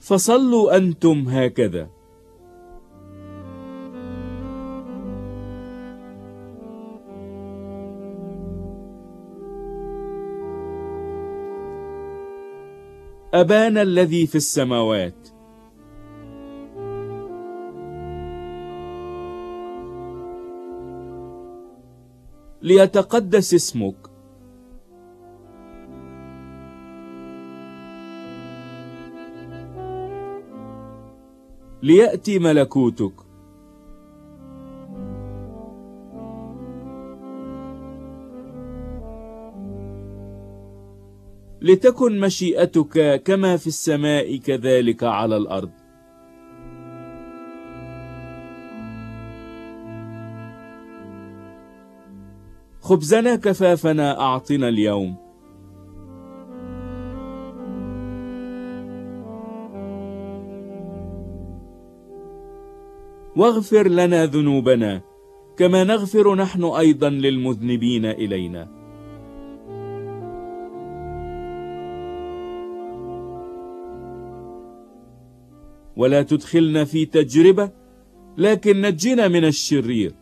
فصلوا أنتم هكذا: أبانا الذي في السماوات، ليتقدس اسمك، ليأتي ملكوتك، لتكن مشيئتك كما في السماء كذلك على الأرض. خبزنا كفافنا أعطنا اليوم، واغفر لنا ذنوبنا كما نغفر نحن أيضا للمذنبين إلينا، ولا تدخلنا في تجربة لكن نجنا من الشرير،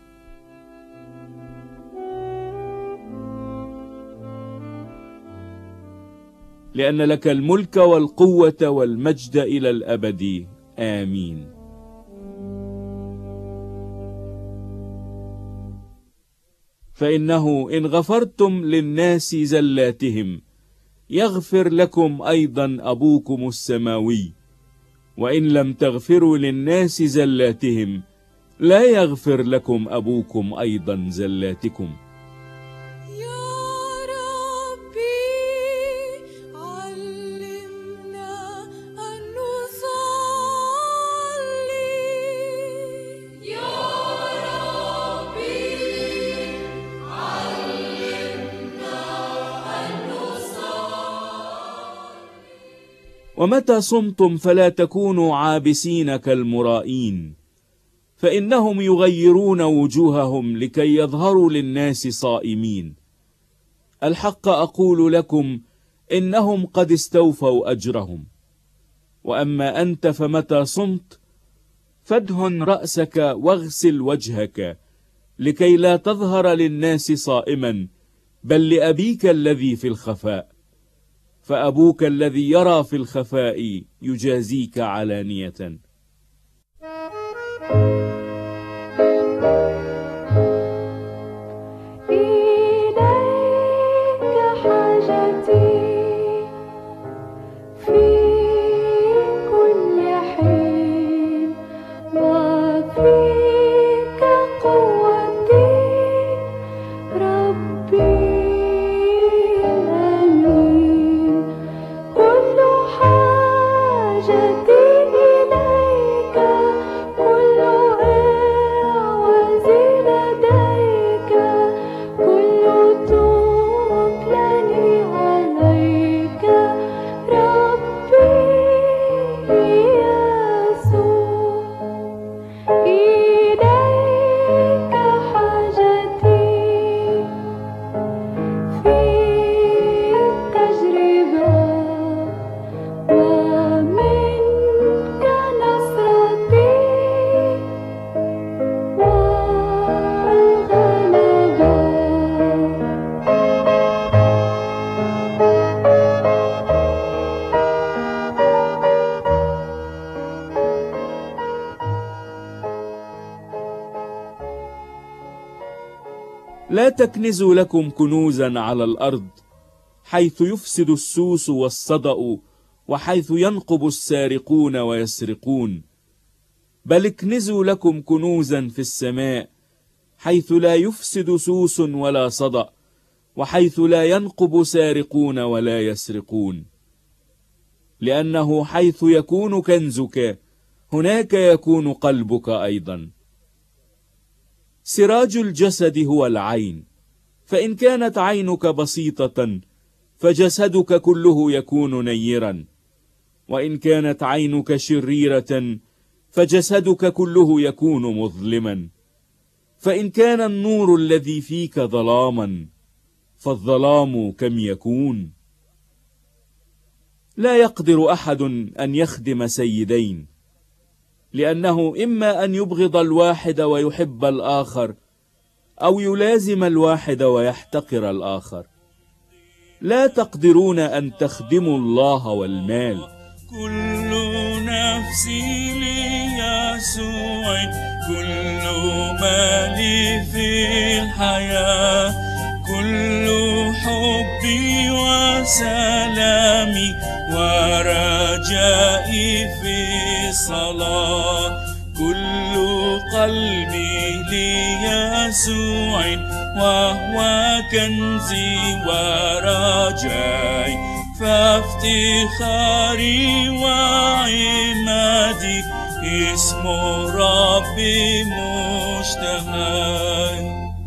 لأن لك الملك والقوة والمجد إلى الأبد. آمين. فإنه إن غفرتم للناس زلاتهم يغفر لكم أيضا أبوكم السماوي، وإن لم تغفروا للناس زلاتهم لا يغفر لكم أبوكم أيضا زلاتكم. ومتى صمتم فلا تكونوا عابسين كالمرائين، فإنهم يغيرون وجوههم لكي يظهروا للناس صائمين. الحق أقول لكم إنهم قد استوفوا أجرهم. وأما أنت فمتى صمت فادهن رأسك واغسل وجهك، لكي لا تظهر للناس صائما، بل لأبيك الذي في الخفاء، فأبوك الذي يرى في الخفاء يجازيك علانية. لا تكنزوا لكم كنوزا على الأرض، حيث يفسد السوس والصدأ، وحيث ينقب السارقون ويسرقون، بل اكنزوا لكم كنوزا في السماء، حيث لا يفسد سوس ولا صدأ، وحيث لا ينقب سارقون ولا يسرقون. لأنه حيث يكون كنزك هناك يكون قلبك أيضا. سراج الجسد هو العين، فإن كانت عينك بسيطة فجسدك كله يكون نيرا، وإن كانت عينك شريرة فجسدك كله يكون مظلما. فإن كان النور الذي فيك ظلاما فالظلام كم يكون؟ لا يقدر أحد أن يخدم سيدين، لأنه إما أن يبغض الواحد ويحب الآخر، أو يلازم الواحد ويحتقر الآخر. لا تقدرون أن تخدموا الله والمال. كل نفسي ليسوع، كل مالي في الحياة، كل حبي وسلامي ورجائي في الصلاة، كل قلبي ليسوع وهو كنزي ورجائي، فافتخاري وعمادي اسم ربي مشتهى.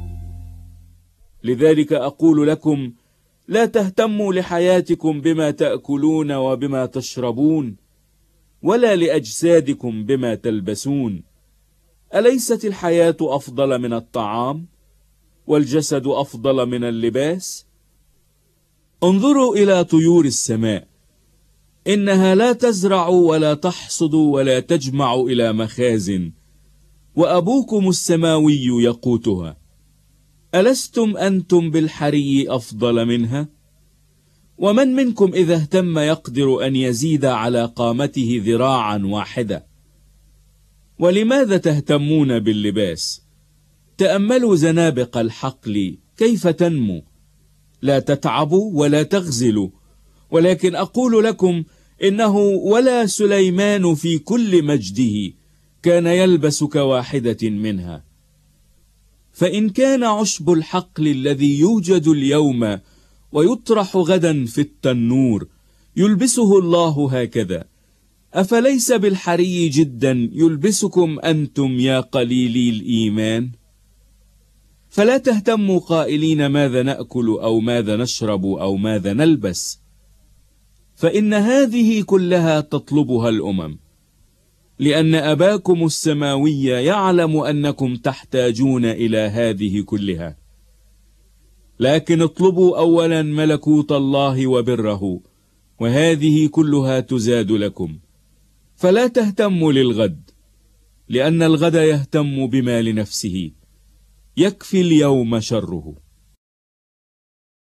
لذلك أقول لكم: لا تهتموا لحياتكم بما تأكلون وبما تشربون، ولا لأجسادكم بما تلبسون. أليست الحياة أفضل من الطعام، والجسد أفضل من اللباس؟ انظروا إلى طيور السماء، إنها لا تزرع ولا تحصد ولا تجمع إلى مخازن، وأبوكم السماوي يقوتها. ألستم أنتم بالحري أفضل منها؟ ومن منكم إذا اهتم يقدر أن يزيد على قامته ذراعا واحدة؟ ولماذا تهتمون باللباس؟ تأملوا زنابق الحقل كيف تنمو، لا تتعبوا ولا تغزلوا. ولكن أقول لكم إنه ولا سليمان في كل مجده كان يلبس كواحدة منها. فإن كان عشب الحقل الذي يوجد اليوم ويطرح غدا في التنور يلبسه الله هكذا، أفليس بالحري جدا يلبسكم أنتم يا قليلي الإيمان؟ فلا تهتموا قائلين ماذا نأكل أو ماذا نشرب أو ماذا نلبس، فإن هذه كلها تطلبها الأمم، لأن أباكم السماوي يعلم أنكم تحتاجون إلى هذه كلها. لكن اطلبوا أولا ملكوت الله وبره، وهذه كلها تزاد لكم. فلا تهتموا للغد، لأن الغد يهتم بما لنفسه، يكفي اليوم شره.